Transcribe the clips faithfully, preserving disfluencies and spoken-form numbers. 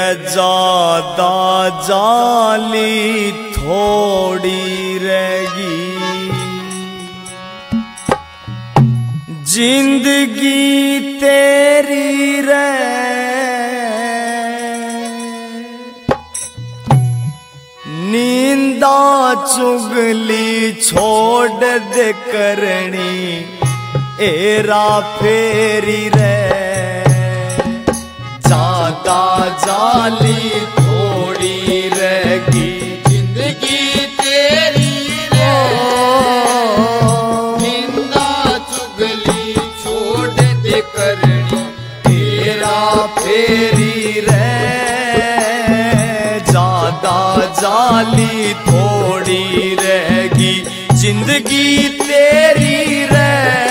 ज्यादा जाली थोड़ी रहेगी, जिंदगी तेरी रे नींदा चुगली छोड़ दे करनी एरा फेरी रे, ज्यादा जाली थोड़ी रहेगी, जिंदगी तेरी रे निंदा चुगली छोड़ दे करनी तेरा फेरी रे, ज्यादा जाली थोड़ी रहेगी, जिंदगी तेरी रे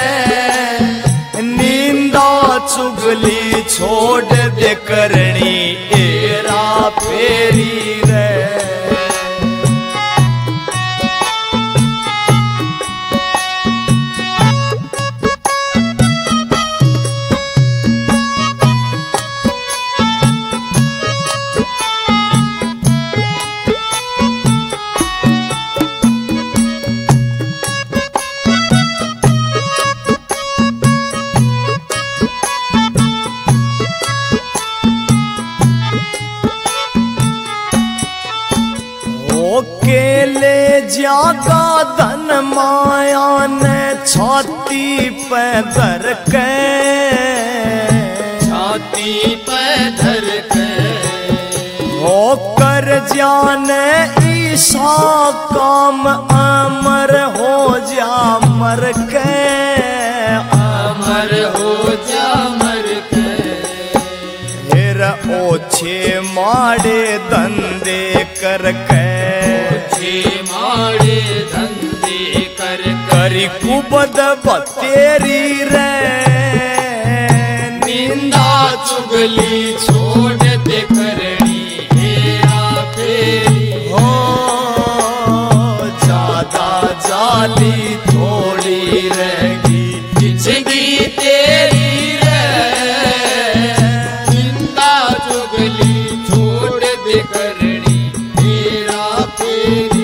नींदा चुगली छोड़ दे करनी एरा फेरी रे। केले ज्यादा धन माया ने छाती पे धर के, छाती पे धर के हो कर जाने ईशा काम अमर हो जा मर के, अमर हो जा मर के फिर ओछे माड़े धंधे करके, माड़े धंधे कर करी कुबद बतेरी रे निंदा चुगली छोड़ दे करनी हेरा फेरी हो, ज्यादा जाली थोड़ी रहेगी, जिंदगी तेरी रे निंदा चुगली छोड़ दे करनी हेरा फेरी।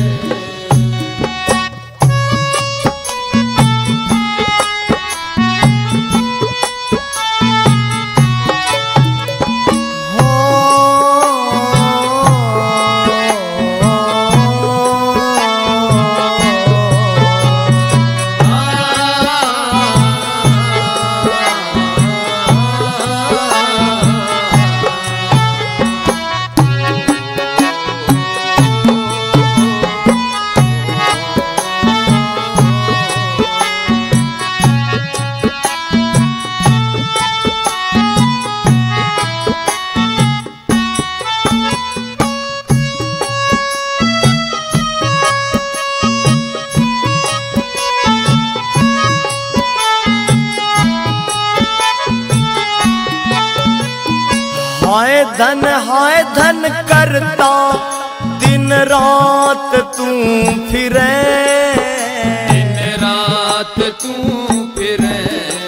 हाय धन हाय धन करता दिन रात तू फिरे, दिन रात तू फिरे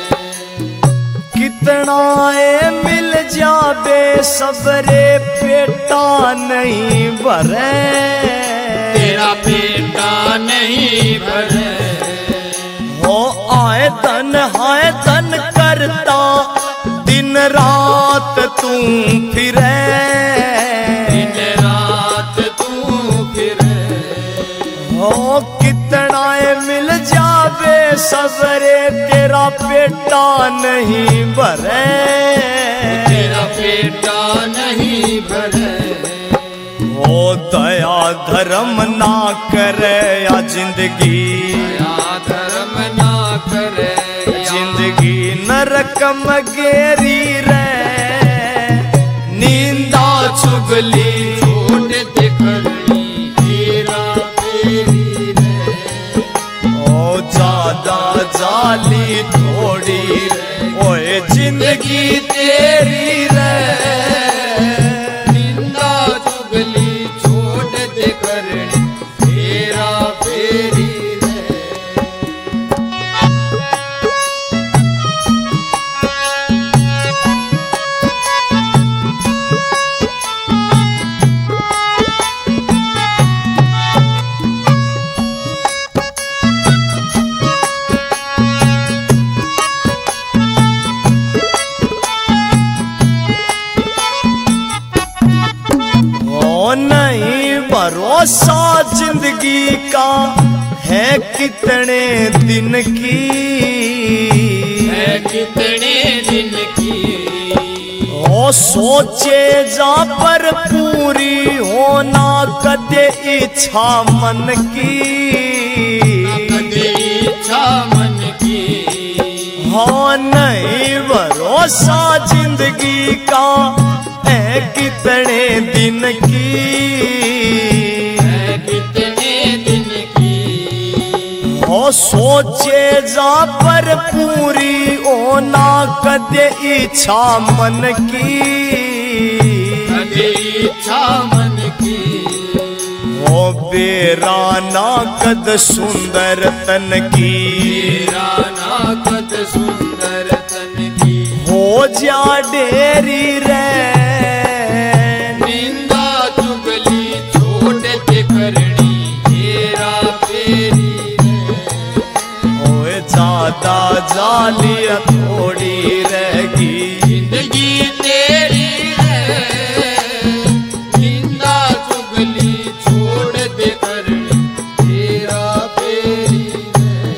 कितना ए मिल जाबे सबरे पेटा नहीं भरे, तेरा पेटा नहीं भरे हो आए धन हाय धन करता दिन रात तू फिरे, दिन रात तू फिरे हो कितना ए मिल जावे सबरे तेरा पेटा नहीं भरे, तेरा पेटा नहीं भरे हो दया धर्म ना करे या जिंदगी, दया धर्म ना करे जिंदगी नरक मगेरी रे नींदा चुगली छोड़ दे करनी हेरा फेरी रे, ओ ज्यादा जाली थोड़ी रे ओए जिंदगी तेरी रे, निंदा चुगली छोड़ दे करनी हेरा फेरी रे। नहीं भरोसा जिंदगी का है कितने दिन की, है कितने दिन की। ओ सोचे जा पर पूरी होना कदे इच्छा मन की, कदे इच्छा मन की। हाँ नहीं भरोसा जिंदगी का है कितने दिन की, है कितने दिन की। ओ सोचे जा पर पूरी होना कदे इच्छा मन की, कदे इच्छा मन की। ओ बेराना कद सुंदर तन की, राना कद सुंदर तन की। हो जा डेरी रे निंदा चुगली छोड़ दे करनी हेरा फेरी रे। ओए ज्यादा जालिया थोड़ी रहेगी, जिंदगी तेरी है निंदा चुगली छोड़ दे करनी हेरा फेरी रे।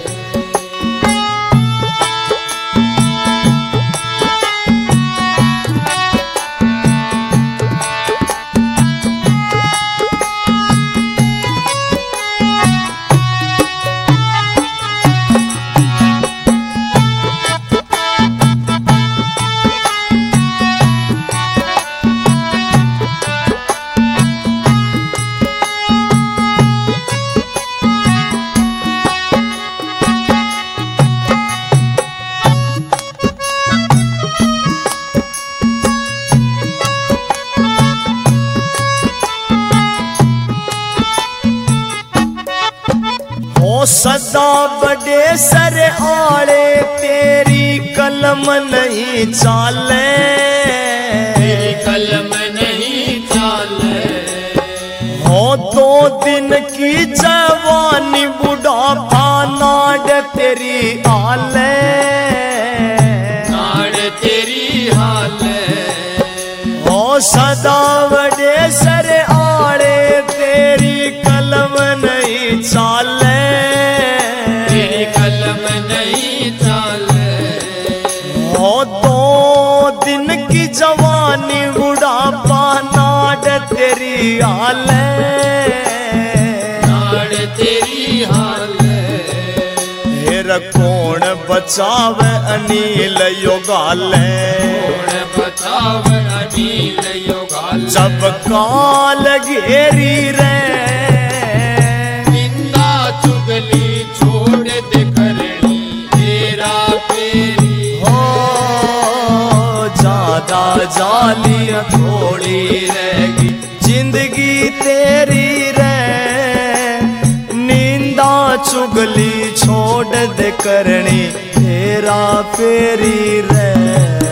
सदा बड़े सर आड़े तेरी कलम नहीं चाले, तेरी कलम नहीं चाले। हो दो दिन की जवानी बुढ़ापा नाड़ तेरी आले, नाड़ तेरी हाले। हो सदा बड़े सर आड़े तेरी कलम नहीं चाले, कलम नहीं चाले। हो दो दिन की जवानी बुढ़ापा नाड़ तेरी हाले, नाड़ तेरी हाले। हेर कौन बचावे अनिल योगाले, कौन बचावे अनिल योगाले। जब काल घेरी रे निंदा चुगली छोड़ दे करनी हेरा फेरी। हो ज्यादा जालियां थोड़ी रहेगी, जिंदगी तेरी रे निंदा चुगली छोड़ दे करनी हेरा फेरी रे।